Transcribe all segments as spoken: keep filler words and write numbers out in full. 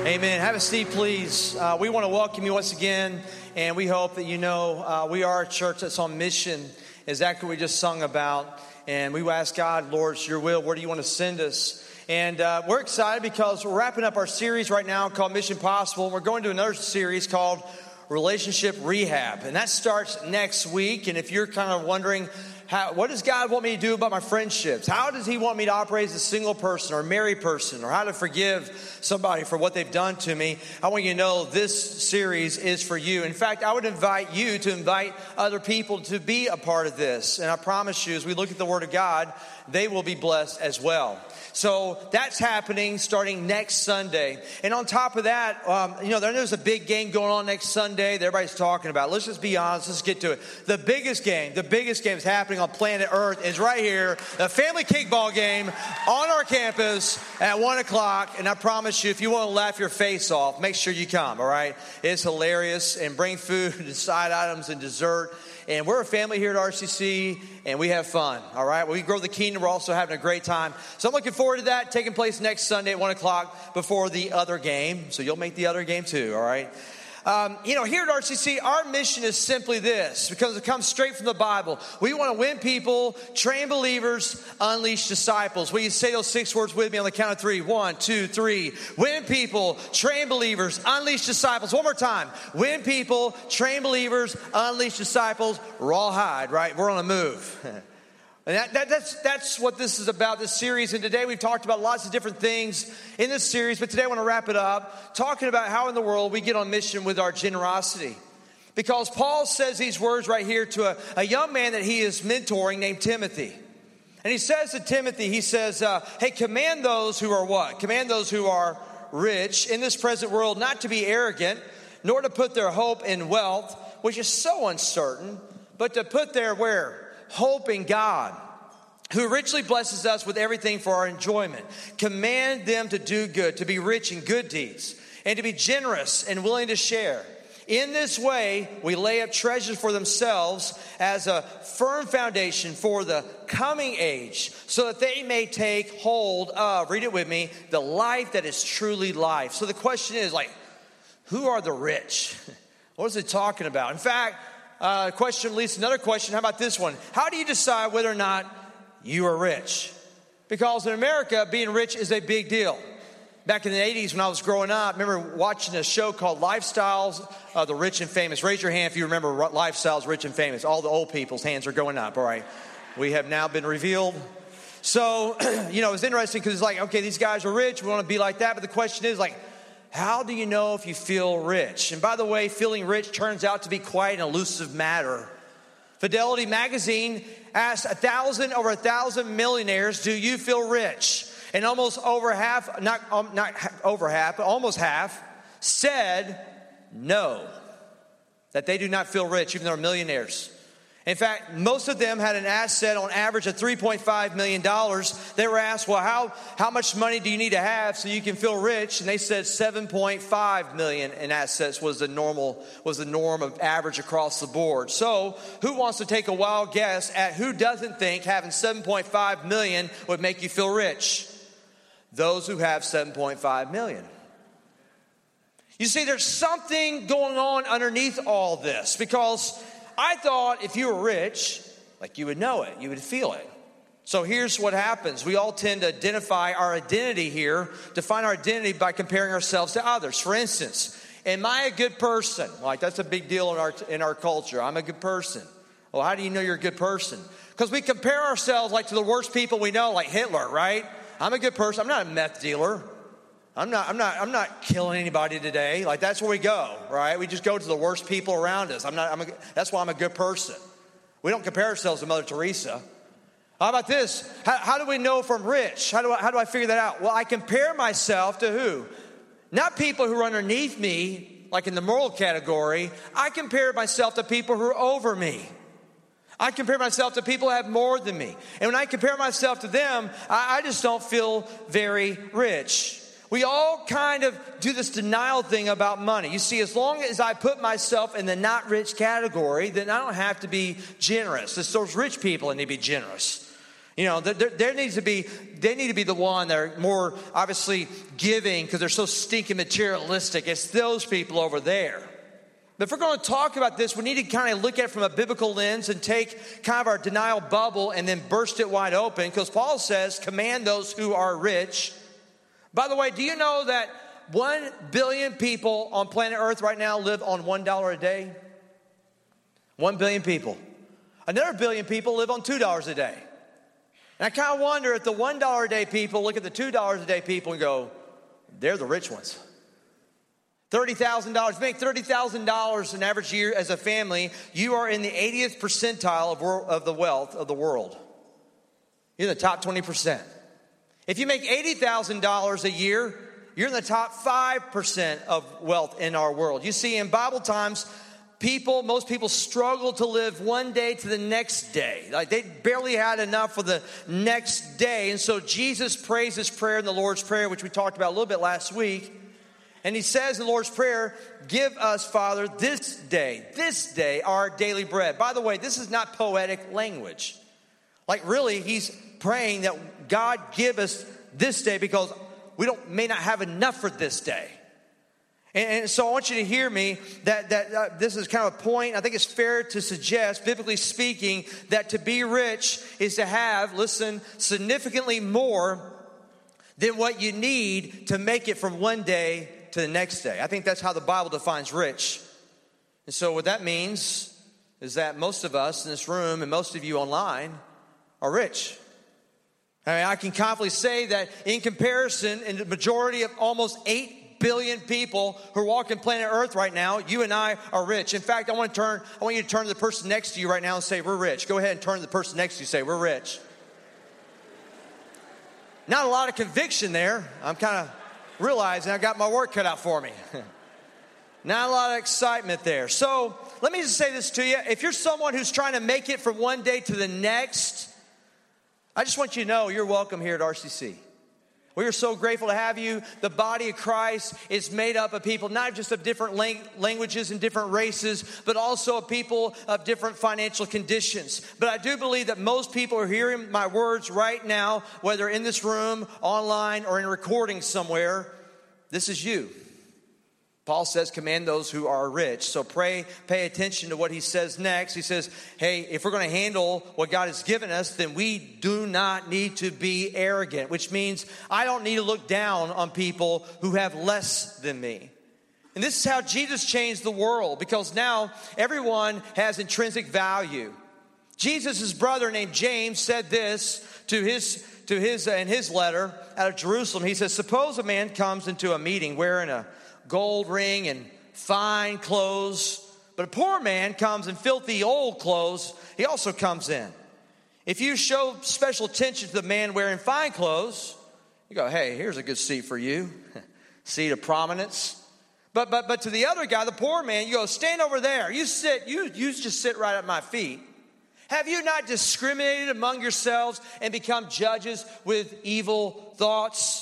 Amen. Have a seat, please. Uh, we want to welcome you once again, and we hope that you know uh, we are a church that's on mission, exactly what we just sung about. And we ask God, Lord, it's your will. Where do you want to send us? And uh, we're excited because we're wrapping up our series right now called Mission Possible. We're going to another series called Relationship Rehab, and that starts next week. And if you're kind of wondering, how, what does God want me to do about my friendships? How does he want me to operate as a single person or a married person, or how to forgive somebody for what they've done to me? I want you to know this series is for you. In fact, I would invite you to invite other people to be a part of this. And I promise you, as we look at the Word of God, they will be blessed as well. So that's happening starting next Sunday. And on top of that, um, you know, there's a big game going on next Sunday that everybody's talking about. Let's just be honest. Let's get to it. The biggest game, the biggest game that's happening on planet Earth is right here. The family kickball game on our campus at one o'clock. And I promise you, if you want to laugh your face off, make sure you come, all right? It's hilarious. And bring food and side items and dessert. And we're a family here at R C C, and we have fun, all right? We grow the kingdom. We're also having a great time. So I'm looking forward to that taking place next Sunday at one o'clock before the other game. So you'll make the other game too, all right? Um, you know, here at R C C, our mission is simply this, because it comes straight from the Bible. We want to win people, train believers, unleash disciples. Will you say those six words with me on the count of three? One, two, three. Win people, train believers, unleash disciples. One more time. Win people, train believers, unleash disciples. Rawhide, right? We're on a move. And that, that, that's, that's what this is about, this series. And today we've talked about lots of different things in this series. But today I want to wrap it up talking about how in the world we get on mission with our generosity. Because Paul says these words right here to a, a young man that he is mentoring named Timothy. And he says to Timothy, he says, uh, hey, command those who are what? Command those who are rich in this present world not to be arrogant, nor to put their hope in wealth, which is so uncertain, but to put their where? Hope in God, who richly blesses us with everything for our enjoyment. Command them to do good, to be rich in good deeds, and to be generous and willing to share. In this way, we lay up treasures for themselves as a firm foundation for the coming age, so that they may take hold of, read it with me, the life that is truly life. So the question is, like, who are the rich? What is it talking about? In fact, Uh, question leads to another question. How about this one? How do you decide whether or not you are rich? Because in America, being rich is a big deal. Back in the eighties when I was growing up, I remember watching a show called Lifestyles of the Rich and Famous. Raise your hand if you remember Lifestyles, Rich and Famous. All the old people's hands are going up. All right. We have now been revealed. So, you know, it's interesting because it's like, okay, these guys are rich. We want to be like that. But the question is, like, how do you know if you feel rich? And by the way, feeling rich turns out to be quite an elusive matter. Fidelity magazine asked a thousand, over a thousand millionaires, do you feel rich? And almost over half, not, um, not over half, but almost half said no, that they do not feel rich, even though they're millionaires. In fact, most of them had an asset on average of three point five million dollars. They were asked, well, how, how much money do you need to have so you can feel rich? And they said seven point five million dollars in assets was the normal, was the norm of average across the board. So who wants to take a wild guess at who doesn't think having seven point five million dollars would make you feel rich? Those who have seven point five million dollars. You see, there's something going on underneath all this, because I thought if you were rich, like you would know it, you would feel it. So here's what happens. We all tend to identify our identity here, define our identity by comparing ourselves to others. For instance, am I a good person? Like, that's a big deal in our in our culture. I'm a good person. Well, how do you know you're a good person? Because we compare ourselves like to the worst people we know, like Hitler, right? I'm a good person. I'm not a meth dealer. I'm not, I'm not, I'm not killing anybody today. Like, that's where we go, right? We just go to the worst people around us. I'm not, I'm a, that's why I'm a good person. We don't compare ourselves to Mother Teresa. How about this? How, how do we know if I'm rich? How do I, how do I figure that out? Well, I compare myself to who? Not people who are underneath me, like in the moral category. I compare myself to people who are over me. I compare myself to people who have more than me. And when I compare myself to them, I, I just don't feel very rich. We all kind of do this denial thing about money. You see, as long as I put myself in the not rich category, then I don't have to be generous. It's those rich people that need to be generous. You know, there, there needs to be, they need to be the one that are more obviously giving because they're so stinking materialistic. It's those people over there. But if we're going to talk about this, we need to kind of look at it from a biblical lens and take kind of our denial bubble and then burst it wide open. Because Paul says, command those who are rich. By the way, do you know that one billion people on planet Earth right now live on one dollar a day? One billion people. Another billion people live on two dollars a day. And I kind of wonder if the one dollar a day people look at the two dollars a day people and go, they're the rich ones. thirty thousand dollars. If you make thirty thousand dollars an average year as a family, you are in the eightieth percentile of, world, of the wealth of the world. You're in the top twenty percent. If you make eighty thousand dollars a year, you're in the top five percent of wealth in our world. You see, in Bible times, people, most people struggle to live one day to the next day. Like they barely had enough for the next day. And so Jesus prays this prayer in the Lord's Prayer, which we talked about a little bit last week. And he says in the Lord's Prayer, give us, Father, this day, this day, our daily bread. By the way, this is not poetic language. Like really, he's praying that God give us this day because we don't may not have enough for this day. And, and so I want you to hear me that, that uh, this is kind of a point. I think it's fair to suggest, biblically speaking, that to be rich is to have, listen, significantly more than what you need to make it from one day to the next day. I think that's how the Bible defines rich. And so what that means is that most of us in this room and most of you online are rich. I mean, I can confidently say that in comparison, in the majority of almost eight billion people who are walking planet Earth right now, you and I are rich. In fact, I want to turn, I want you to turn to the person next to you right now and say, we're rich. Go ahead and turn to the person next to you and say, we're rich. Not a lot of conviction there. I'm kind of realizing I got my work cut out for me. Not a lot of excitement there. So let me just say this to you. If you're someone who's trying to make it from one day to the next, I just want you to know you're welcome here at R C C. We are so grateful to have you. The body of Christ is made up of people, not just of different lang- languages and different races, but also of people of different financial conditions. But I do believe that most people are hearing my words right now, whether in this room, online, or in a recording somewhere. This is you. Paul says, command those who are rich. So pray, pay attention to what he says next. He says, hey, if we're going to handle what God has given us, then we do not need to be arrogant, which means I don't need to look down on people who have less than me. And this is how Jesus changed the world, because now everyone has intrinsic value. Jesus' brother named James said this to his, to his, uh, in his letter out of Jerusalem. He says, suppose a man comes into a meeting wearing a gold ring and fine clothes, but a poor man comes in filthy old clothes. He also comes in. If you show special attention to the man wearing fine clothes, you go, hey, here's a good seat for you. Seat of prominence. But but but to the other guy, the poor man, you go, stand over there. You sit, you, you just sit right at my feet. Have you not discriminated among yourselves and become judges with evil thoughts?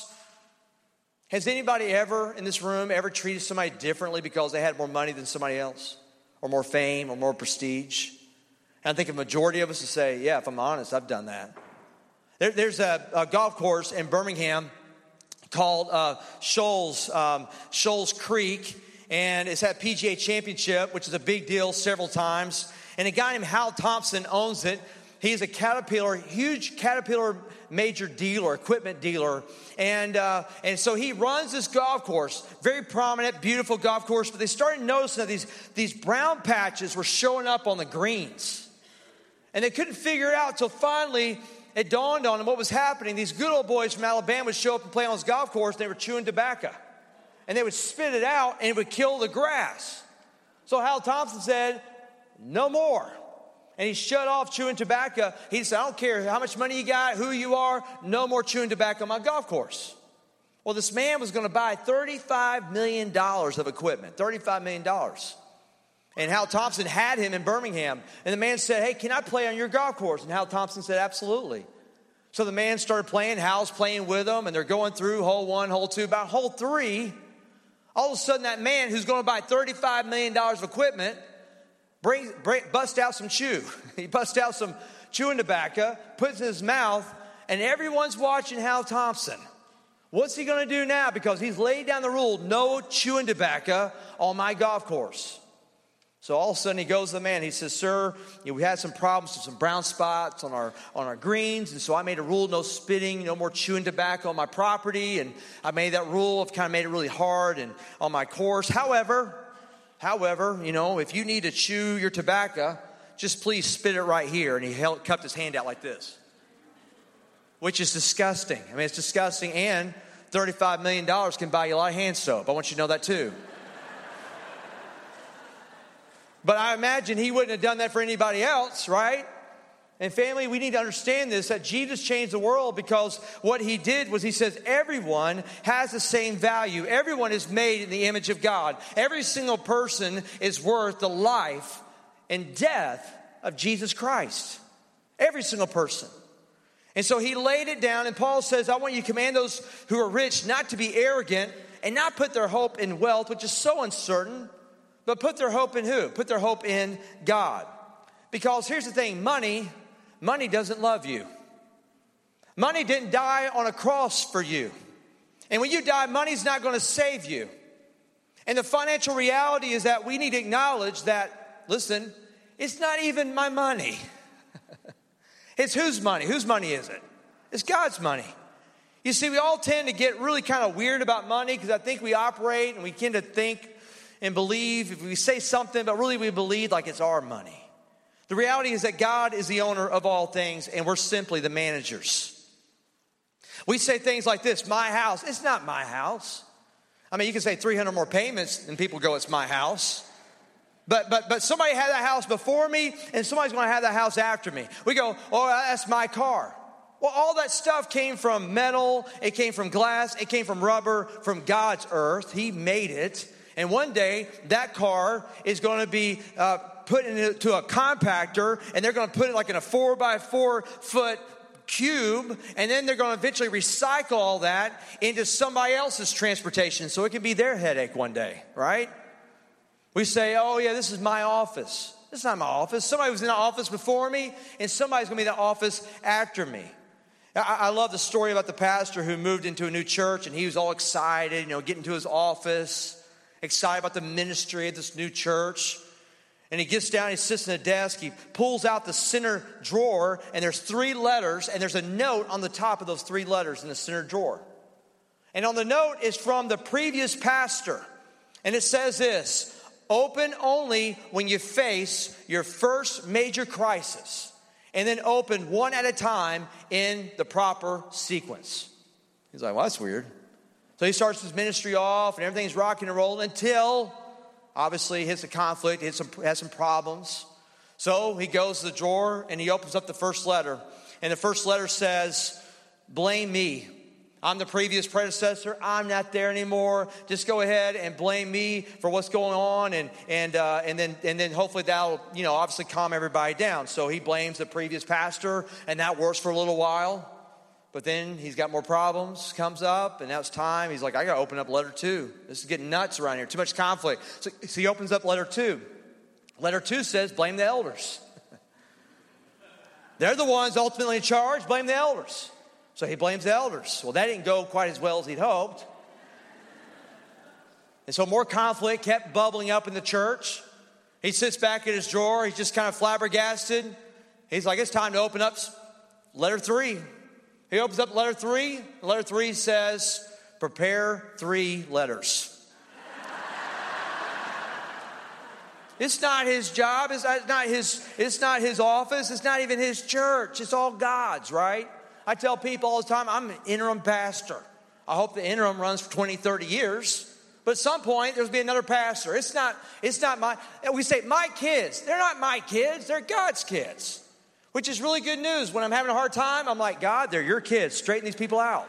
Has anybody ever in this room ever treated somebody differently because they had more money than somebody else? Or more fame or more prestige? And I think a majority of us would say, yeah, if I'm honest, I've done that. There, there's a, a golf course in Birmingham called uh, Shoals, um, Shoals Creek. And it's had P G A Championship, which is a big deal several times. And a guy named Hal Thompson owns it. He's a Caterpillar, huge Caterpillar major dealer, equipment dealer. And uh, and so he runs this golf course, very prominent, beautiful golf course. But they started noticing that these, these brown patches were showing up on the greens. And they couldn't figure it out until finally it dawned on them what was happening. These good old boys from Alabama would show up and play on this golf course, and they were chewing tobacco. And they would spit it out, and it would kill the grass. So Hal Thompson said, no more. And he shut off chewing tobacco. He said, I don't care how much money you got, who you are, no more chewing tobacco on my golf course. Well, this man was going to buy thirty-five million dollars of equipment, thirty-five million dollars. And Hal Thompson had him in Birmingham. And the man said, hey, can I play on your golf course? And Hal Thompson said, absolutely. So the man started playing. Hal's playing with them, and they're going through hole one, hole two. About hole three, all of a sudden that man who's going to buy thirty-five million dollars of equipment Bring, bring, bust out some chew. He bust out some chewing tobacco, puts it in his mouth, and everyone's watching Hal Thompson. What's he going to do now? Because he's laid down the rule, no chewing tobacco on my golf course. So all of a sudden he goes to the man. He says, sir, you know, we had some problems with some brown spots on our on our greens. And so I made a rule, no spitting, no more chewing tobacco on my property. And I made that rule. I've kind of made it really hard and on my course. However, however, you know, if you need to chew your tobacco, just please spit it right here. And he held, cupped his hand out like this, which is disgusting. I mean, it's disgusting. And thirty-five million dollars can buy you a lot of hand soap. I want you to know that too. But I imagine he wouldn't have done that for anybody else, right? And family, we need to understand this, that Jesus changed the world because what he did was he says everyone has the same value. Everyone is made in the image of God. Every single person is worth the life and death of Jesus Christ. Every single person. And so he laid it down, and Paul says, I want you to command those who are rich not to be arrogant and not put their hope in wealth, which is so uncertain. But put their hope in who? Put their hope in God. Because here's the thing, money, money doesn't love you. Money didn't die on a cross for you. And when you die, money's not going to save you. And the financial reality is that we need to acknowledge that, listen, it's not even my money. It's whose money? Whose money is it? It's God's money. You see, we all tend to get really kind of weird about money because I think we operate and we tend to think and believe, if we say something, but really we believe like it's our money. The reality is that God is the owner of all things, and we're simply the managers. We say things like this, my house. It's not my house. I mean, you can say three hundred more payments, and people go, it's my house. But but but somebody had that house before me, and somebody's going to have that house after me. We go, oh, that's my car. Well, all that stuff came from metal. It came from glass. It came from rubber, from God's earth. He made it. And one day, that car is going to be uh, put into a compactor, and they're going to put it like in a four by four foot cube, and then they're going to eventually recycle all that into somebody else's transportation so it can be their headache one day, right? We say, oh yeah, this is my office. This is not my office. Somebody was in the office before me, and somebody's going to be in the office after me. I, I love the story about the pastor who moved into a new church, and he was all excited, you know, getting to his office, excited about the ministry of this new church. And he gets down, he sits in a desk, he pulls out the center drawer, and there's three letters, and there's a note on the top of those three letters in the center drawer. And on the note is from the previous pastor. And it says this, open only when you face your first major crisis, and then open one at a time in the proper sequence. He's like, well, that's weird. So he starts his ministry off, and everything's rocking and rolling until, obviously, he hits a conflict, he hits some, has some problems. So he goes to the drawer, and he opens up the first letter. And the first letter says, blame me. I'm the previous predecessor. I'm not there anymore. Just go ahead and blame me for what's going on, and and uh, and then and then hopefully that'll, you know, obviously calm everybody down. So he blames the previous pastor, and that works for a little while. But then he's got more problems, comes up, and now it's time. He's like, I got to open up letter two. This is getting nuts around here. Too much conflict. So, so he opens up letter two. Letter two says, blame the elders. They're the ones ultimately in charge. Blame the elders. So he blames the elders. Well, that didn't go quite as well as he'd hoped. And so more conflict kept bubbling up in the church. He sits back in his drawer. He's just kind of flabbergasted. He's like, it's time to open up letter three. He opens up letter three. Letter three says, prepare three letters. It's not his job. It's not his, it's not his office. It's not even his church. It's all God's, right? I tell people all the time, I'm an interim pastor. I hope the interim runs for twenty, thirty years. But at some point, there's be another pastor. It's not, it's not my, we say, my kids. They're not my kids. They're God's kids. Which is really good news. When I'm having a hard time, I'm like, God, they're your kids. Straighten these people out.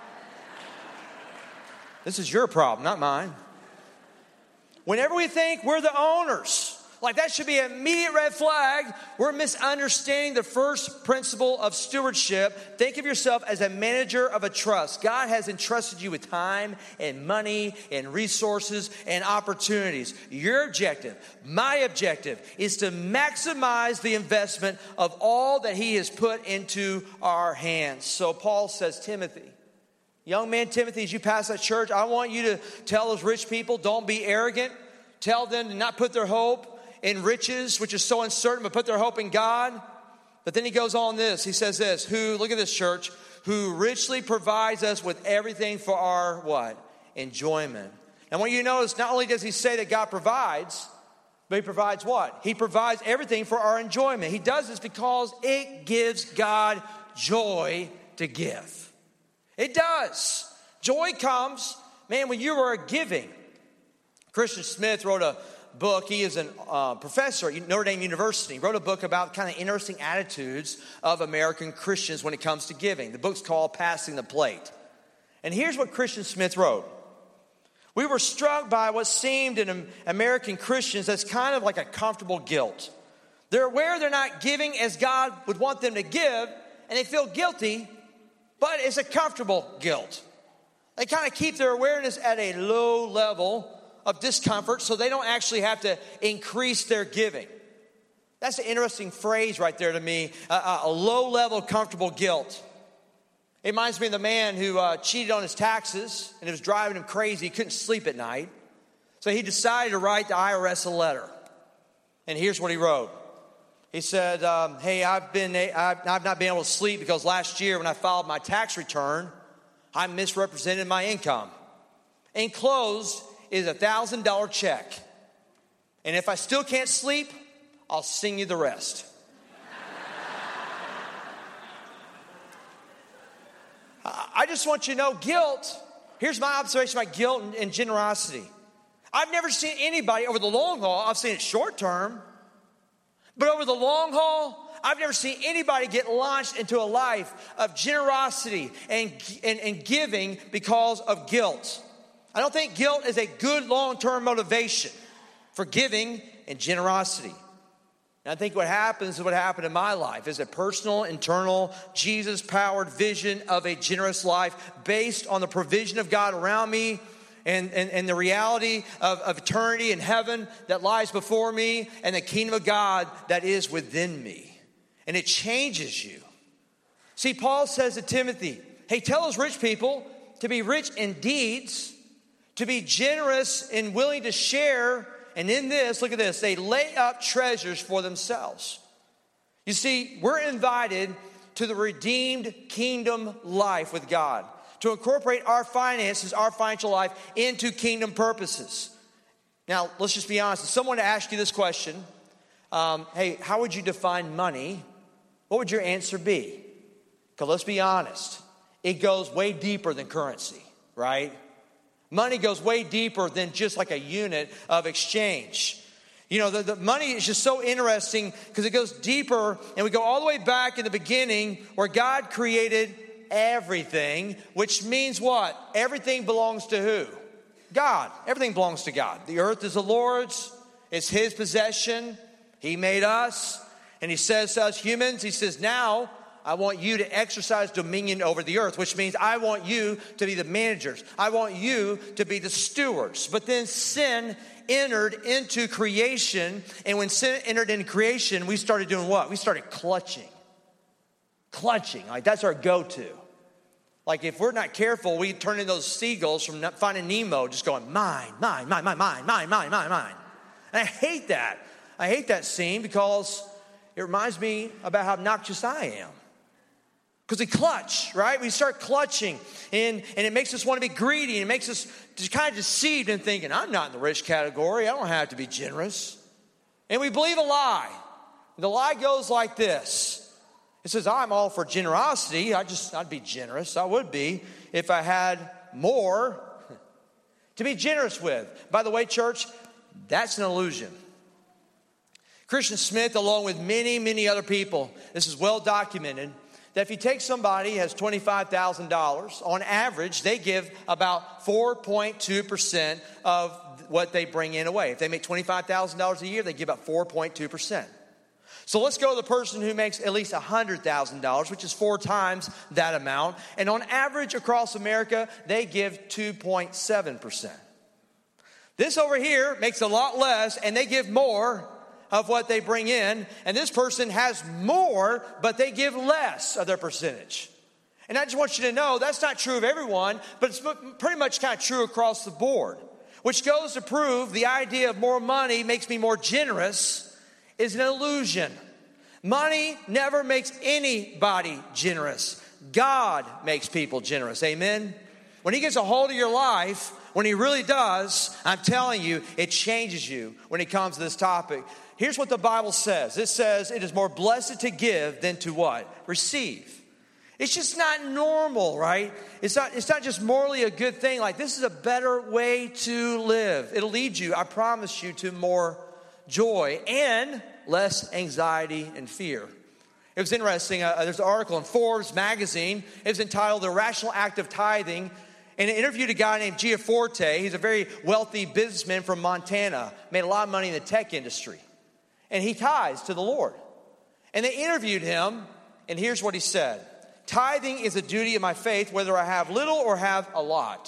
This is your problem, not mine. Whenever we think we're the owners, Like that should be an immediate red flag. We're misunderstanding the first principle of stewardship. Think of yourself as a manager of a trust. God has entrusted you with time and money and resources and opportunities. Your objective, my objective, is to maximize the investment of all that he has put into our hands. So Paul says, Timothy, young man Timothy, as you pass that church, I want you to tell those rich people, don't be arrogant. Tell them to not put their hope in riches, which is so uncertain, but put their hope in God. But then he goes on this. He says this, who, look at this church, who richly provides us with everything for our, what? Enjoyment. And what you notice, not only does he say that God provides, but he provides what? He provides everything for our enjoyment. He does this because it gives God joy to give. It does. Joy comes, man, when you are giving. Christian Smith wrote a book. He is a uh, professor at Notre Dame University. He wrote a book about kind of interesting attitudes of American Christians when it comes to giving. The book's called Passing the Plate. And here's what Christian Smith wrote. We were struck by what seemed in American Christians as kind of like a comfortable guilt. They're aware they're not giving as God would want them to give, and they feel guilty, but it's a comfortable guilt. They kind of keep their awareness at a low level of discomfort so they don't actually have to increase their giving. That's an interesting phrase right there to me, a, a low-level comfortable guilt. It reminds me of the man who uh, cheated on his taxes and it was driving him crazy. He couldn't sleep at night. So he decided to write the I R S a letter. And here's what he wrote. He said, um, hey, I've, been, I've, I've not been able to sleep because last year when I filed my tax return, I misrepresented my income. Enclosed is a one thousand dollars check. And if I still can't sleep, I'll sing you the rest. I just want you to know guilt. Here's my observation about guilt and, and generosity. I've never seen anybody over the long haul. I've seen it short term. But over the long haul, I've never seen anybody get launched into a life of generosity and, and, and giving because of guilt. I don't think guilt is a good long-term motivation for giving and generosity. And I think what happens is what happened in my life is a personal, internal, Jesus-powered vision of a generous life based on the provision of God around me and, and, and the reality of, of eternity in heaven that lies before me and the kingdom of God that is within me. And it changes you. See, Paul says to Timothy, hey, tell those rich people to be rich in deeds, to be generous and willing to share. And in this, look at this, they lay up treasures for themselves. You see, we're invited to the redeemed kingdom life with God, to incorporate our finances, our financial life into kingdom purposes. Now, let's just be honest. If someone asked you this question, um, hey, how would you define money? What would your answer be? Because let's be honest. It goes way deeper than currency, right? Money goes way deeper than just like a unit of exchange. You know, the, the money is just so interesting because it goes deeper, and we go all the way back in the beginning where God created everything, which means what? Everything belongs to who? God. Everything belongs to God. The earth is the Lord's. It's his possession. He made us. And he says to us humans, he says, now I want you to exercise dominion over the earth, which means I want you to be the managers. I want you to be the stewards. But then sin entered into creation. And when sin entered into creation, we started doing what? We started clutching. Clutching. Like that's our go-to. Like if we're not careful, we turn into those seagulls from Finding Nemo, just going, mine, mine, mine, mine, mine, mine, mine, mine, mine. And I hate that. I hate that scene because it reminds me about how obnoxious I am. Because we clutch, right? We start clutching, and, and it makes us want to be greedy, and it makes us just kind of deceived and thinking, I'm not in the rich category. I don't have to be generous. And we believe a lie. The lie goes like this. It says, I'm all for generosity. I just, I'd be generous. I would be if I had more to be generous with. By the way, church, that's an illusion. Christian Smith, along with many, many other people, this is well documented, that if you take somebody who has twenty-five thousand dollars, on average, they give about four point two percent of what they bring in away. If they make twenty-five thousand dollars a year, they give about four point two percent. So let's go to the person who makes at least one hundred thousand dollars, which is four times that amount. And on average across America, they give two point seven percent. This over here makes a lot less, and they give more of what they bring in. And this person has more, but they give less of their percentage. And I just want you to know that's not true of everyone, but it's pretty much kind of true across the board. Which goes to prove the idea of more money makes me more generous is an illusion. Money never makes anybody generous. God makes people generous. Amen? When he gets a hold of your life, when he really does, I'm telling you, it changes you when it comes to this topic. Here's what the Bible says. It says it is more blessed to give than to what? Receive. It's just not normal, right? It's not, it's not just morally a good thing. Like, this is a better way to live. It'll lead you, I promise you, to more joy and less anxiety and fear. It was interesting. Uh, there's an article in Forbes magazine. It was entitled The Rational Act of Tithing. And it interviewed a guy named Giaforte. He's a very wealthy businessman from Montana. Made a lot of money in the tech industry. And he tithes to the Lord. And they interviewed him, and here's what he said. Tithing is a duty of my faith, whether I have little or have a lot.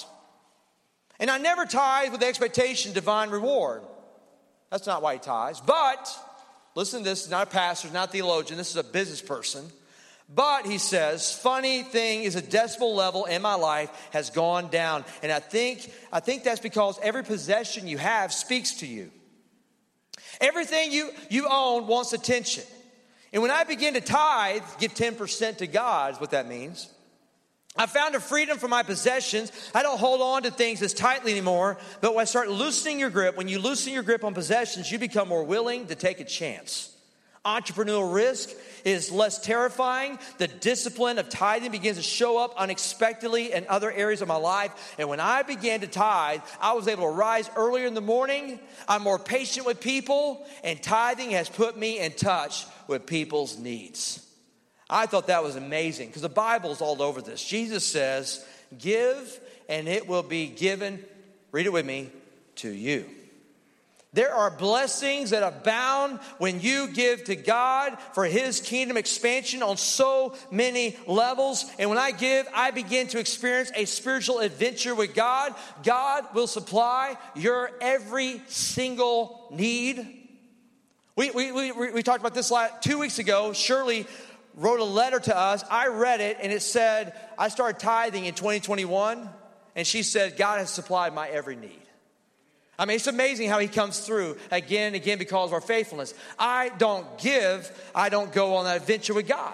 And I never tithe with the expectation of divine reward. That's not why he tithes. But, listen to this, he's not a pastor, not a theologian, this is a business person. But, he says, funny thing is a decibel level in my life has gone down. And I think, I think that's because every possession you have speaks to you. Everything you, you own wants attention. And when I begin to tithe, give ten percent to God is what that means. I found a freedom from my possessions. I don't hold on to things as tightly anymore. But when I start loosening your grip, when you loosen your grip on possessions, you become more willing to take a chance. Entrepreneurial risk is less terrifying. The discipline of tithing begins to show up unexpectedly in other areas of my life. And when I began to tithe, I was able to rise earlier in the morning. I'm more patient with people. And tithing has put me in touch with people's needs. I thought that was amazing because the Bible's all over this. Jesus says, give and it will be given, read it with me, to you. There are blessings that abound when you give to God for his kingdom expansion on so many levels. And when I give, I begin to experience a spiritual adventure with God. God will supply your every single need. We, we, we, we talked about this last, two weeks ago. Shirley wrote a letter to us. I read it, and it said, I started tithing in twenty twenty-one, and she said, God has supplied my every need. I mean, it's amazing how he comes through again and again because of our faithfulness. I don't give, I don't go on that adventure with God.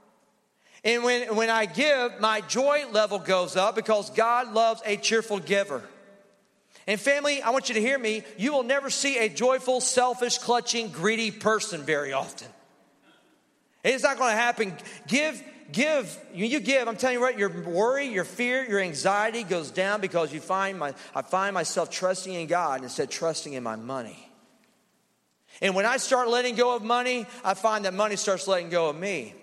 And when, when I give, my joy level goes up because God loves a cheerful giver. And family, I want you to hear me. You will never see a joyful, selfish, clutching, greedy person very often. It's not going to happen. Give, give. When you give, I'm telling you what, your worry, your fear, your anxiety goes down because you find my, I find myself trusting in God instead of trusting in my money. And when I start letting go of money, I find that money starts letting go of me.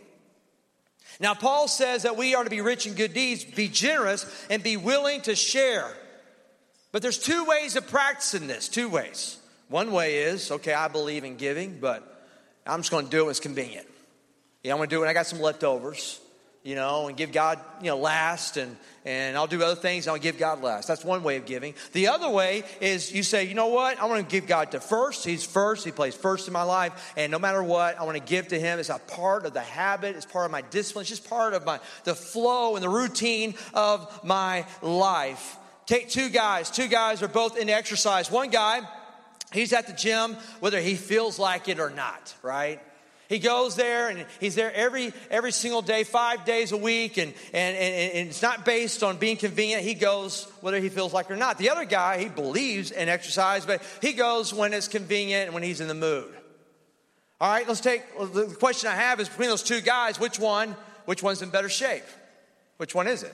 Now, Paul says that we are to be rich in good deeds, be generous, and be willing to share. But there's two ways of practicing this, two ways. One way is, okay, I believe in giving, but I'm just going to do it when it's convenient. Yeah, I'm going to do it when I got some leftovers, you know, and give God, you know, last, and, and I'll do other things, and I'll give God last. That's one way of giving. The other way is you say, you know what, I want to give God to first. He's first. He plays first in my life, and no matter what, I want to give to him. It's a part of the habit. It's part of my discipline. It's just part of my the flow and the routine of my life. Take two guys. Two guys are both into exercise. One guy, he's at the gym whether he feels like it or not, right? He goes there and he's there every every single day, five days a week, and, and, and, and it's not based on being convenient. He goes whether he feels like it or not. The other guy, he believes in exercise, but he goes when it's convenient and when he's in the mood. All right, let's take, the question I have is between those two guys, which one, which one's in better shape? Which one is it?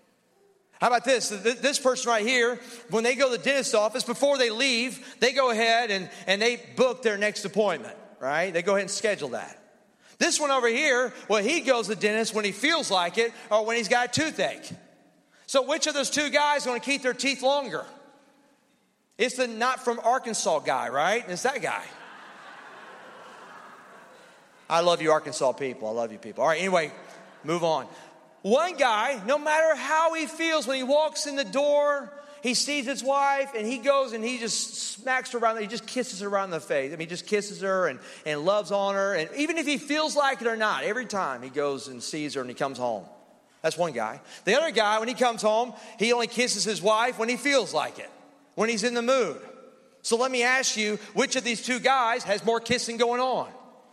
How about this? This person right here, when they go to the dentist's office, before they leave, they go ahead and, and they book their next appointment, right? They go ahead and schedule that. This one over here, well, he goes to the dentist when he feels like it or when he's got a toothache. So which of those two guys is going to keep their teeth longer? It's the not from Arkansas guy, right? It's that guy. I love you, Arkansas people. I love you people. All right, anyway, move on. One guy, no matter how he feels when he walks in the door, he sees his wife, and he goes and he just smacks her around. He just kisses her around the face. I mean, he just kisses her and, and loves on her. And even if he feels like it or not, every time he goes and sees her and he comes home. That's one guy. The other guy, when he comes home, he only kisses his wife when he feels like it, when he's in the mood. So let me ask you, which of these two guys has more kissing going on?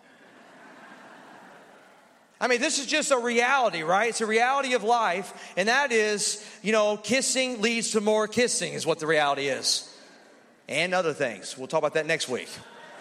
I mean, this is just a reality, right? It's a reality of life. And that is, you know, kissing leads to more kissing is what the reality is. And other things. We'll talk about that next week.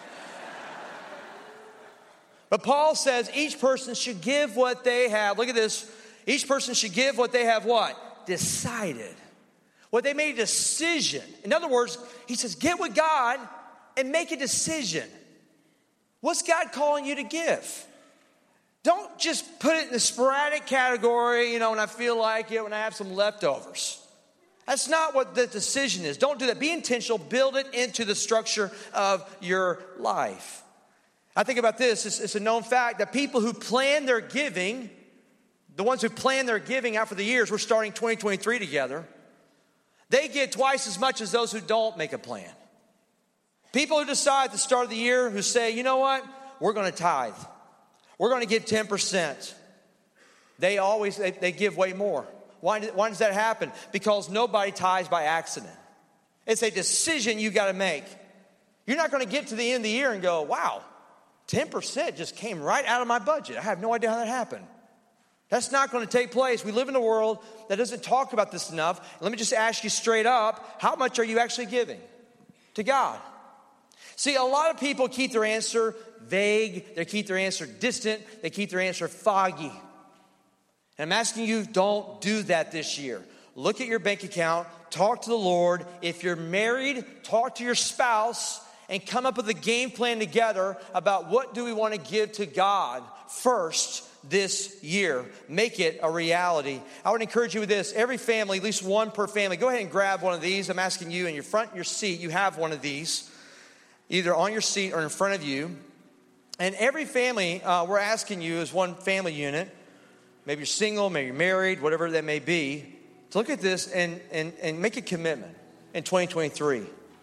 But Paul says each person should give what they have. Look at this. Each person should give what they have what? Decided. What they made a decision. In other words, he says, get with God and make a decision. What's God calling you to give? Don't just put it in the sporadic category, you know, when I feel like it, when I have some leftovers. That's not what the decision is. Don't do that. Be intentional. Build it into the structure of your life. I think about this. It's, it's a known fact that people who plan their giving, the ones who plan their giving out for the years, we're starting twenty twenty-three together, they get twice as much as those who don't make a plan. People who decide at the start of the year, who say, you know what, we're going to tithe. We're going to give ten percent. They always, they, they give way more. Why, why does that happen? Because nobody tithes by accident. It's a decision you got to make. You're not going to get to the end of the year and go, wow, ten percent just came right out of my budget. I have no idea how that happened. That's not going to take place. We live in a world that doesn't talk about this enough. Let me just ask you straight up, how much are you actually giving to God? See, a lot of people keep their answer vague. They keep their answer distant. They keep their answer foggy. And I'm asking you, don't do that this year. Look at your bank account. Talk to the Lord. If you're married, talk to your spouse and come up with a game plan together about what do we want to give to God first this year. Make it a reality. I would encourage you with this. Every family, at least one per family, go ahead and grab one of these. I'm asking you in your front, your seat, you have one of these, either on your seat or in front of you. And every family, uh, we're asking you as one family unit, maybe you're single, maybe you're married, whatever that may be, to look at this and, and, and make a commitment in twenty twenty-three.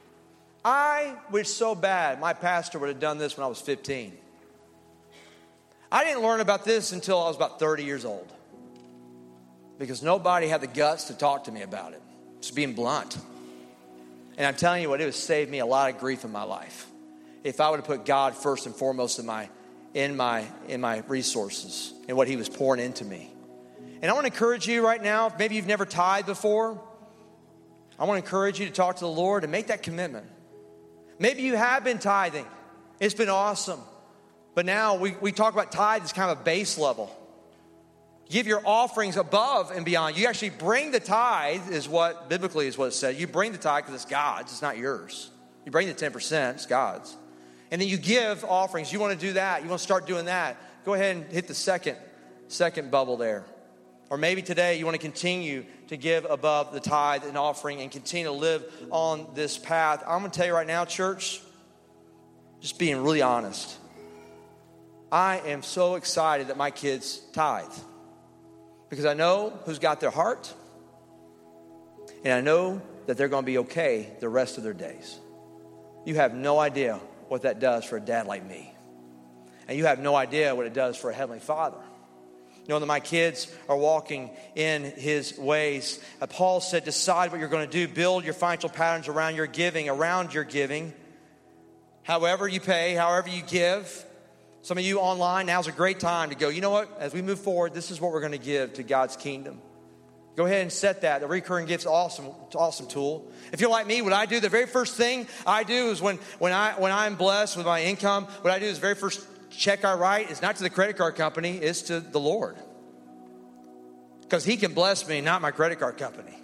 I wish so bad my pastor would have done this when I was fifteen. I didn't learn about this until I was about thirty years old, because nobody had the guts to talk to me about it. Just being blunt. And I'm telling you what, it would save me a lot of grief in my life if I would have put God first and foremost in my in my in my resources and what he was pouring into me. And I want to encourage you right now, if maybe you've never tithed before, I want to encourage you to talk to the Lord and make that commitment. Maybe you have been tithing. It's been awesome. But now we, we talk about tithe as kind of a base level. Give your offerings above and beyond. You actually bring the tithe, is what biblically is what it said. You bring the tithe because it's God's, it's not yours. You bring the ten percent, it's God's. And then you give offerings. You want to do that. You want to start doing that. Go ahead and hit the second, second bubble there. Or maybe today you want to continue to give above the tithe and offering and continue to live on this path. I'm going to tell you right now, church, just being really honest, I am so excited that my kids tithe, because I know who's got their heart, and I know that they're going to be okay the rest of their days. You have no idea what that does for a dad like me. And you have no idea what it does for a Heavenly Father. Knowing that my kids are walking in his ways. Uh, Paul said, decide what you're going to do. Build your financial patterns around your giving, around your giving. However you pay, however you give. Some of you online, now's a great time to go, you know what? As we move forward, this is what we're going to give to God's kingdom. Go ahead and set that. The recurring gift's awesome. It's an awesome tool. If you're like me, what I do, the very first thing I do is when, when, I, when I'm blessed with my income, what I do is the very first check I write is not to the credit card company, it's to the Lord. Because he can bless me, not my credit card company.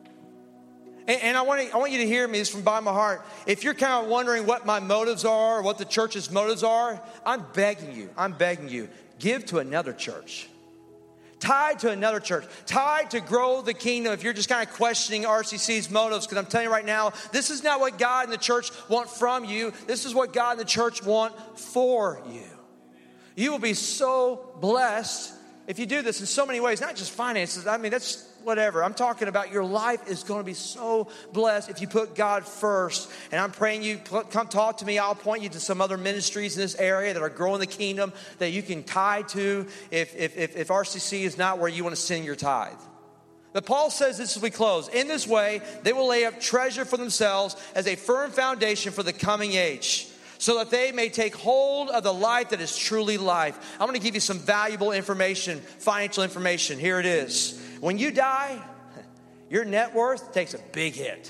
And, and I, want to, I want you to hear me, this from by my heart. If you're kind of wondering what my motives are, or what the church's motives are, I'm begging you, I'm begging you, give to another church. Tied to another church, tied to grow the kingdom. If you're just kind of questioning R C C's motives, because I'm telling you right now, this is not what God and the church want from you. This is what God and the church want for you. You will be so blessed if you do this in so many ways, not just finances. I mean, that's whatever. I'm talking about your life is going to be so blessed if you put God first. And I'm praying you come talk to me. I'll point you to some other ministries in this area that are growing the kingdom that you can tie to if, if, if, if R C C is not where you want to send your tithe. But Paul says this as we close. In this way, they will lay up treasure for themselves as a firm foundation for the coming age, so that they may take hold of the life that is truly life. I'm going to give you some valuable information, financial information. Here it is. When you die, your net worth takes a big hit.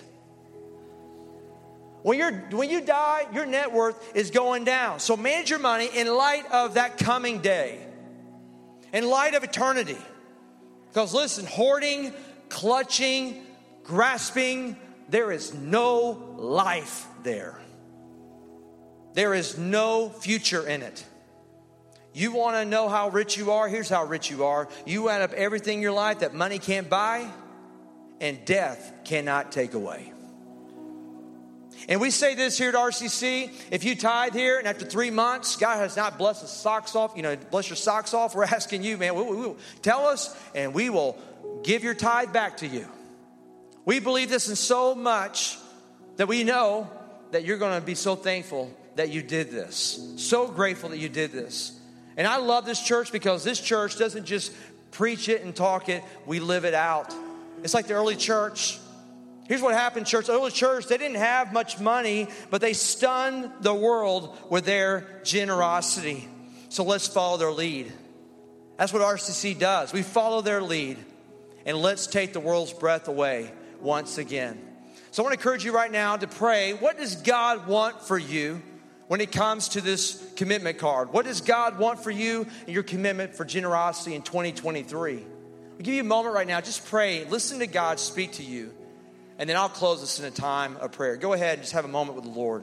When, you're, when you die, your net worth is going down. So manage your money in light of that coming day, in light of eternity. Because listen, hoarding, clutching, grasping, there is no life there. There is no future in it. You want to know how rich you are? Here's how rich you are. You add up everything in your life that money can't buy and death cannot take away. And we say this here at R C C. If you tithe here and after three months, God has not blessed the socks off, you know, bless your socks off, we're asking you, man, we, we, we, tell us and we will give your tithe back to you. We believe this in so much that we know that you're going to be so thankful that you did this. So grateful that you did this. And I love this church because this church doesn't just preach it and talk it. We live it out. It's like the early church. Here's what happened, church. The early church, they didn't have much money, but they stunned the world with their generosity. So let's follow their lead. That's what R C C does. We follow their lead. And let's take the world's breath away once again. So I want to encourage you right now to pray. What does God want for you when it comes to this commitment card? What does God want for you and your commitment for generosity in twenty twenty-three? I'll give you a moment right now. Just pray. Listen to God speak to you. And then I'll close this in a time of prayer. Go ahead and just have a moment with the Lord.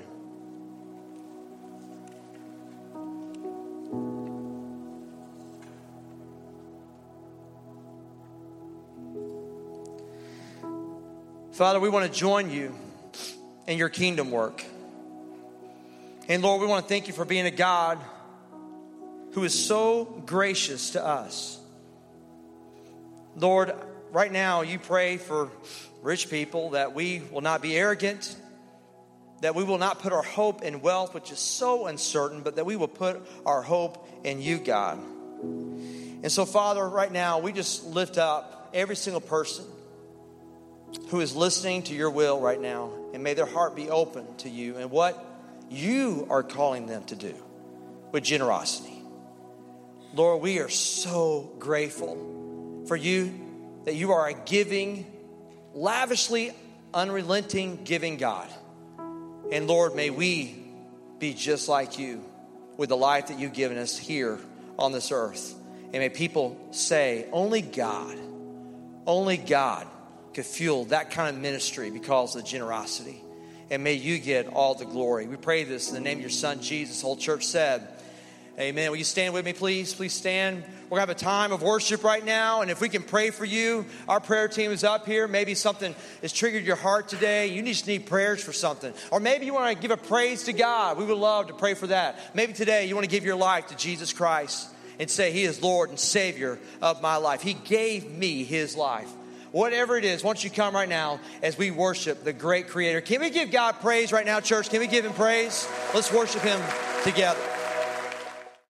Father, we want to join you in your kingdom work. And Lord, we want to thank you for being a God who is so gracious to us. Lord, right now you pray for rich people that we will not be arrogant, that we will not put our hope in wealth, which is so uncertain, but that we will put our hope in you, God. And so, Father, right now we just lift up every single person who is listening to your will right now, and may their heart be open to you and what you are calling them to do with generosity. Lord, we are so grateful for you, that you are a giving, lavishly unrelenting giving God. And Lord, may we be just like you with the life that you've given us here on this earth. And may people say, only God, only God could fuel that kind of ministry because of the generosity. And may you get all the glory. We pray this in the name of your son, Jesus. The whole church said, amen. Will you stand with me, please? Please stand. We're going to have a time of worship right now. And if we can pray for you, our prayer team is up here. Maybe something has triggered your heart today. You just need prayers for something. Or maybe you want to give a praise to God. We would love to pray for that. Maybe today you want to give your life to Jesus Christ and say, he is Lord and Savior of my life. He gave me his life. Whatever it is, why don't you come right now as we worship the great Creator. Can we give God praise right now, church? Can we give him praise? Let's worship him together.